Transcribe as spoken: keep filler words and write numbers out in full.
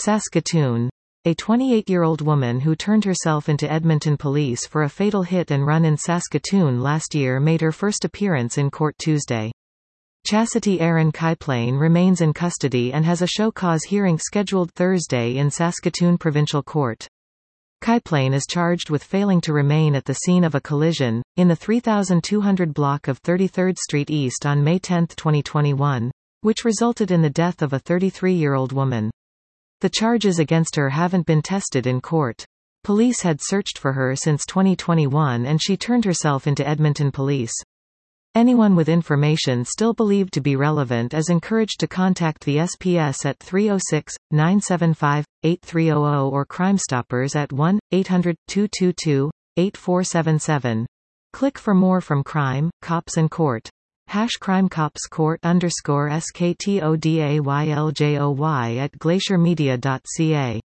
Saskatoon. A twenty-eight-year-old woman who turned herself into Edmonton police for a fatal hit-and-run in Saskatoon last year made her first appearance in court Tuesday. Chastity Aaron Kyplane remains in custody and has a show cause hearing scheduled Thursday in Saskatoon Provincial Court. Kyplane is charged with failing to remain at the scene of a collision, in the three thousand two hundred block of thirty-third Street East on May tenth twenty twenty-one, which resulted in the death of a thirty-three-year-old woman. The charges against her haven't been tested in court. Police had searched for her since twenty twenty-one and she turned herself into Edmonton police. Anyone with information still believed to be relevant is encouraged to contact the S P S at three oh six, nine seven five, eight three hundred or Crime Stoppers at one eight hundred, two two two, eight four seven seven. Click for more from Crime, Cops and Court. Hash Crime Cops Court underscore S K T O D A Y L J O Y at glacier media dot C A